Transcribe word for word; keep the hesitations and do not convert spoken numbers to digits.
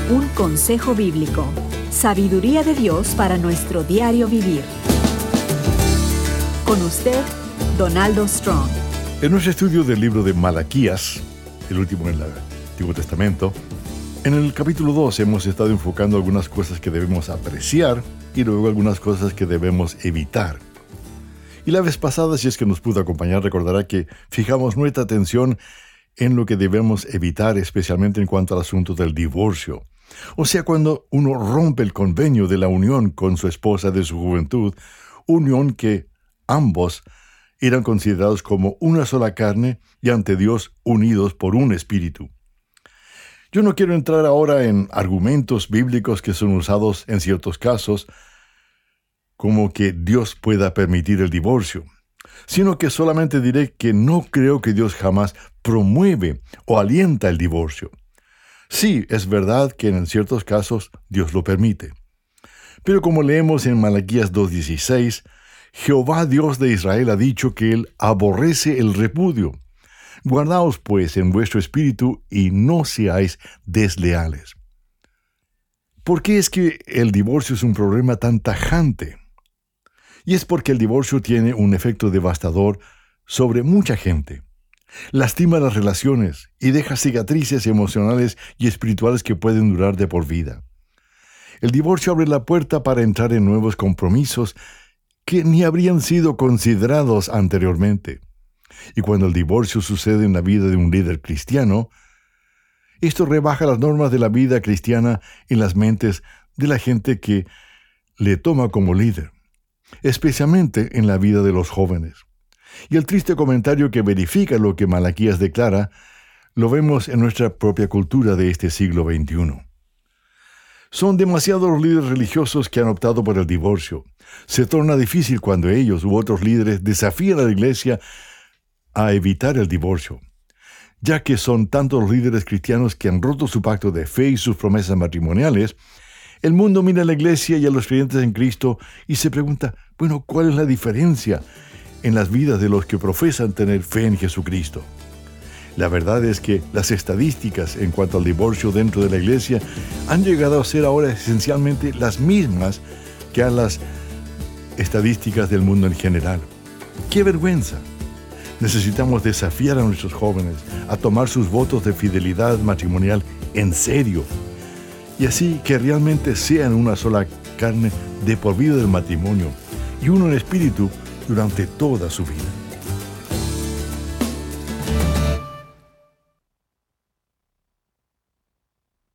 Un consejo bíblico. Sabiduría de Dios para nuestro diario vivir. Con usted, Donaldo Strong. En nuestro estudio del libro de Malaquías, el último en el Antiguo Testamento, en el capítulo dos hemos estado enfocando algunas cosas que debemos apreciar y luego algunas cosas que debemos evitar. Y la vez pasada, si es que nos pudo acompañar, recordará que fijamos nuestra atención en lo que debemos evitar, especialmente en cuanto al asunto del divorcio. O sea, cuando uno rompe el convenio de la unión con su esposa de su juventud, unión que ambos eran considerados como una sola carne y ante Dios unidos por un espíritu. Yo no quiero entrar ahora en argumentos bíblicos que son usados en ciertos casos, como que Dios pueda permitir el divorcio, sino que solamente diré que no creo que Dios jamás promueve o alienta el divorcio. Sí, es verdad que en ciertos casos Dios lo permite. Pero como leemos en Malaquías dos dieciséis, Jehová Dios de Israel ha dicho que Él aborrece el repudio. Guardaos pues en vuestro espíritu y no seáis desleales. ¿Por qué es que el divorcio es un problema tan tajante? Y es porque el divorcio tiene un efecto devastador sobre mucha gente. Lastima las relaciones y deja cicatrices emocionales y espirituales que pueden durar de por vida. El divorcio abre la puerta para entrar en nuevos compromisos que ni habrían sido considerados anteriormente. Y cuando el divorcio sucede en la vida de un líder cristiano, esto rebaja las normas de la vida cristiana en las mentes de la gente que le toma como líder, especialmente en la vida de los jóvenes. Y el triste comentario que verifica lo que Malaquías declara, lo vemos en nuestra propia cultura de este siglo veintiuno. Son demasiados los líderes religiosos que han optado por el divorcio. Se torna difícil cuando ellos u otros líderes desafían a la iglesia a evitar el divorcio, ya que son tantos los líderes cristianos que han roto su pacto de fe y sus promesas matrimoniales. El mundo mira a la iglesia y a los creyentes en Cristo y se pregunta, bueno, ¿cuál es la diferencia en las vidas de los que profesan tener fe en Jesucristo? La verdad es que las estadísticas en cuanto al divorcio dentro de la iglesia han llegado a ser ahora esencialmente las mismas que a las estadísticas del mundo en general. ¡Qué vergüenza! Necesitamos desafiar a nuestros jóvenes a tomar sus votos de fidelidad matrimonial en serio, y así que realmente sean una sola carne de por vida del matrimonio y uno en espíritu durante toda su vida.